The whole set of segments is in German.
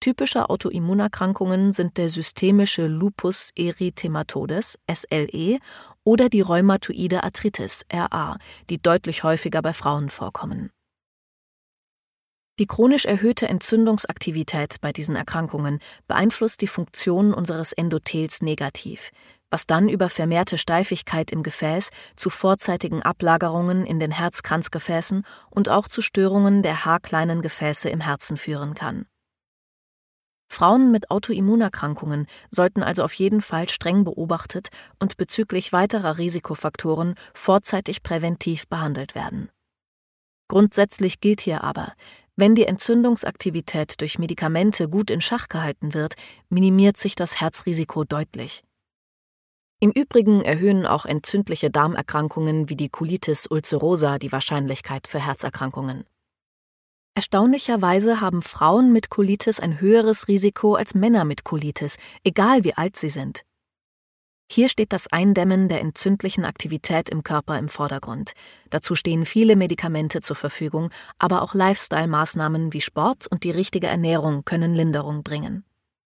Typische Autoimmunerkrankungen sind der systemische Lupus erythematodes, SLE, oder die rheumatoide Arthritis, RA, die deutlich häufiger bei Frauen vorkommen. Die chronisch erhöhte Entzündungsaktivität bei diesen Erkrankungen beeinflusst die Funktion unseres Endothels negativ, was dann über vermehrte Steifigkeit im Gefäß zu vorzeitigen Ablagerungen in den Herzkranzgefäßen und auch zu Störungen der haarkleinen Gefäße im Herzen führen kann. Frauen mit Autoimmunerkrankungen sollten also auf jeden Fall streng beobachtet und bezüglich weiterer Risikofaktoren vorzeitig präventiv behandelt werden. Grundsätzlich gilt hier aber: Wenn die Entzündungsaktivität durch Medikamente gut in Schach gehalten wird, minimiert sich das Herzrisiko deutlich. Im Übrigen erhöhen auch entzündliche Darmerkrankungen wie die Colitis ulcerosa die Wahrscheinlichkeit für Herzerkrankungen. Erstaunlicherweise haben Frauen mit Colitis ein höheres Risiko als Männer mit Colitis, egal wie alt sie sind. Hier steht das Eindämmen der entzündlichen Aktivität im Körper im Vordergrund. Dazu stehen viele Medikamente zur Verfügung, aber auch Lifestyle-Maßnahmen wie Sport und die richtige Ernährung können Linderung bringen.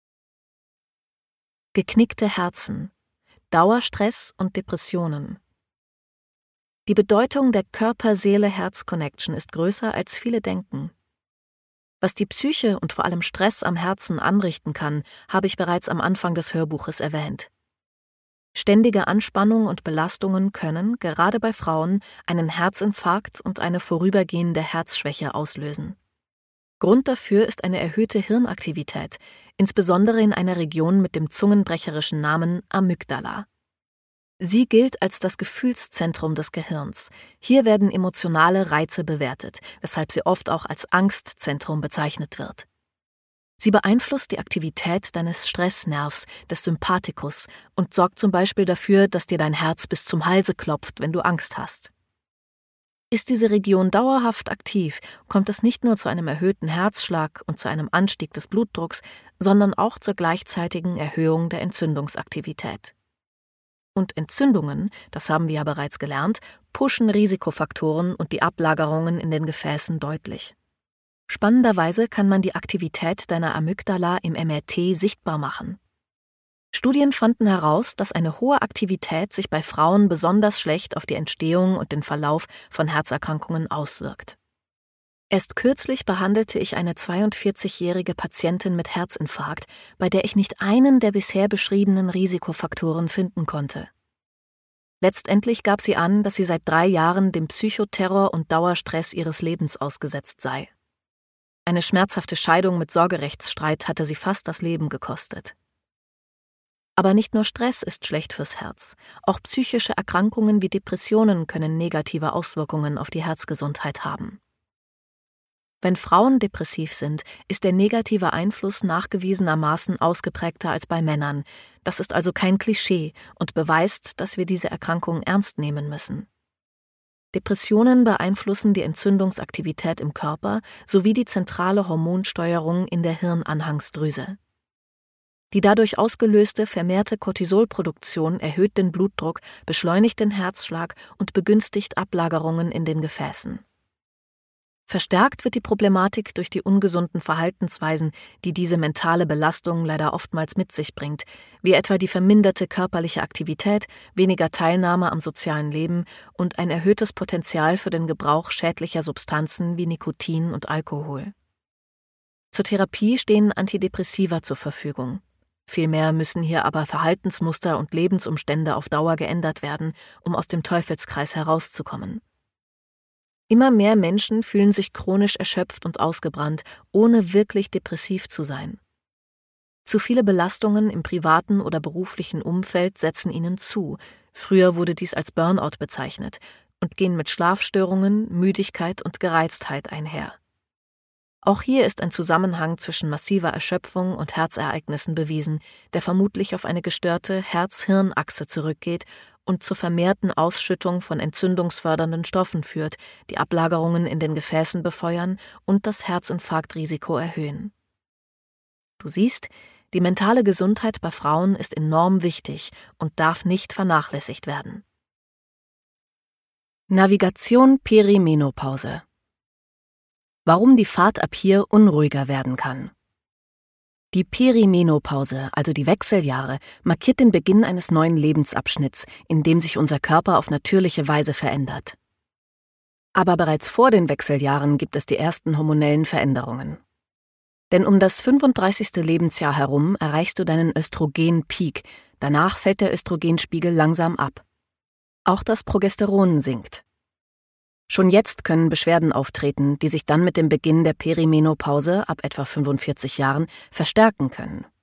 Geknickte Herzen, Dauerstress und Depressionen. Die Bedeutung der Körper-Seele-Herz-Connection ist größer, als viele denken. Was die Psyche und vor allem Stress am Herzen anrichten kann, habe ich bereits am Anfang des Hörbuches erwähnt. Ständige Anspannung und Belastungen können, gerade bei Frauen, einen Herzinfarkt und eine vorübergehende Herzschwäche auslösen. Grund dafür ist eine erhöhte Hirnaktivität, insbesondere in einer Region mit dem zungenbrecherischen Namen Amygdala. Sie gilt als das Gefühlszentrum des Gehirns. Hier werden emotionale Reize bewertet, weshalb sie oft auch als Angstzentrum bezeichnet wird. Sie beeinflusst die Aktivität deines Stressnervs, des Sympathikus, und sorgt zum Beispiel dafür, dass dir dein Herz bis zum Halse klopft, wenn du Angst hast. Ist diese Region dauerhaft aktiv, kommt es nicht nur zu einem erhöhten Herzschlag und zu einem Anstieg des Blutdrucks, sondern auch zur gleichzeitigen Erhöhung der Entzündungsaktivität. Und Entzündungen, das haben wir ja bereits gelernt, pushen Risikofaktoren und die Ablagerungen in den Gefäßen deutlich. Spannenderweise kann man die Aktivität deiner Amygdala im MRT sichtbar machen. Studien fanden heraus, dass eine hohe Aktivität sich bei Frauen besonders schlecht auf die Entstehung und den Verlauf von Herzerkrankungen auswirkt. Erst kürzlich behandelte ich eine 42-jährige Patientin mit Herzinfarkt, bei der ich nicht einen der bisher beschriebenen Risikofaktoren finden konnte. Letztendlich gab sie an, dass sie seit 3 Jahren dem Psychoterror und Dauerstress ihres Lebens ausgesetzt sei. Eine schmerzhafte Scheidung mit Sorgerechtsstreit hatte sie fast das Leben gekostet. Aber nicht nur Stress ist schlecht fürs Herz, auch psychische Erkrankungen wie Depressionen können negative Auswirkungen auf die Herzgesundheit haben. Wenn Frauen depressiv sind, ist der negative Einfluss nachgewiesenermaßen ausgeprägter als bei Männern. Das ist also kein Klischee und beweist, dass wir diese Erkrankung ernst nehmen müssen. Depressionen beeinflussen die Entzündungsaktivität im Körper sowie die zentrale Hormonsteuerung in der Hirnanhangsdrüse. Die dadurch ausgelöste vermehrte Cortisolproduktion erhöht den Blutdruck, beschleunigt den Herzschlag und begünstigt Ablagerungen in den Gefäßen. Verstärkt wird die Problematik durch die ungesunden Verhaltensweisen, die diese mentale Belastung leider oftmals mit sich bringt, wie etwa die verminderte körperliche Aktivität, weniger Teilnahme am sozialen Leben und ein erhöhtes Potenzial für den Gebrauch schädlicher Substanzen wie Nikotin und Alkohol. Zur Therapie stehen Antidepressiva zur Verfügung. Vielmehr müssen hier aber Verhaltensmuster und Lebensumstände auf Dauer geändert werden, um aus dem Teufelskreis herauszukommen. Immer mehr Menschen fühlen sich chronisch erschöpft und ausgebrannt, ohne wirklich depressiv zu sein. Zu viele Belastungen im privaten oder beruflichen Umfeld setzen ihnen zu. Früher wurde dies als Burnout bezeichnet und gehen mit Schlafstörungen, Müdigkeit und Gereiztheit einher. Auch hier ist ein Zusammenhang zwischen massiver Erschöpfung und Herzereignissen bewiesen, der vermutlich auf eine gestörte Herz-Hirn-Achse zurückgeht und zur vermehrten Ausschüttung von entzündungsfördernden Stoffen führt, die Ablagerungen in den Gefäßen befeuern und das Herzinfarktrisiko erhöhen. Du siehst, die mentale Gesundheit bei Frauen ist enorm wichtig und darf nicht vernachlässigt werden. Navigation Perimenopause. Warum die Fahrt ab hier unruhiger werden kann. Die Perimenopause, also die Wechseljahre, markiert den Beginn eines neuen Lebensabschnitts, in dem sich unser Körper auf natürliche Weise verändert. Aber bereits vor den Wechseljahren gibt es die ersten hormonellen Veränderungen. Denn um das 35. Lebensjahr herum erreichst du deinen Östrogen-Peak, danach fällt der Östrogenspiegel langsam ab. Auch das Progesteron sinkt. Schon jetzt können Beschwerden auftreten, die sich dann mit dem Beginn der Perimenopause ab etwa 45 Jahren verstärken können.